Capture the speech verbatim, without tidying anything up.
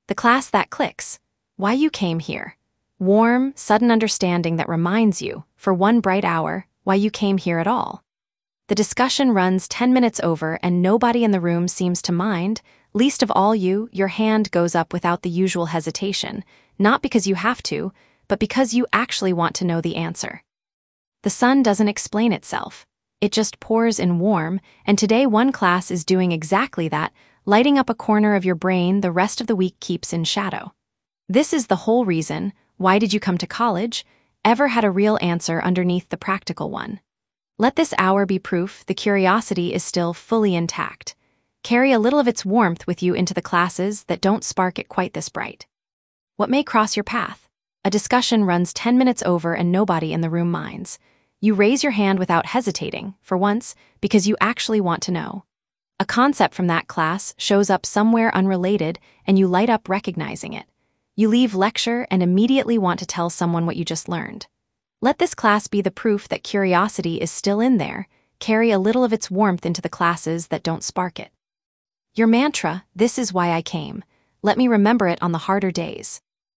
The class that clicks. Why you came here. Warm, sudden understanding that reminds you, for one bright hour, why you came here at all. The discussion runs ten minutes over and nobody in the room seems to mind, least of all you. Your hand goes up without the usual hesitation, not because you have to, but because you actually want to know the answer. The sun doesn't explain itself. It just pours in warm, and today one class is doing exactly that, lighting up a corner of your brain the rest of the week keeps in shadow. This is the whole reason, why did you come to college, ever had a real answer underneath the practical one. Let this hour be proof the curiosity is still fully intact. Carry a little of its warmth with you into the classes that don't spark it quite this bright. What may cross your path? A discussion runs ten minutes over and nobody in the room minds. You raise your hand without hesitating, for once, because you actually want to know. A concept from that class shows up somewhere unrelated and you light up recognizing it. You leave lecture and immediately want to tell someone what you just learned. Let this class be the proof that curiosity is still in there. Carry a little of its warmth into the classes that don't spark it. Your mantra, this is why I came. Let me remember it on the harder days.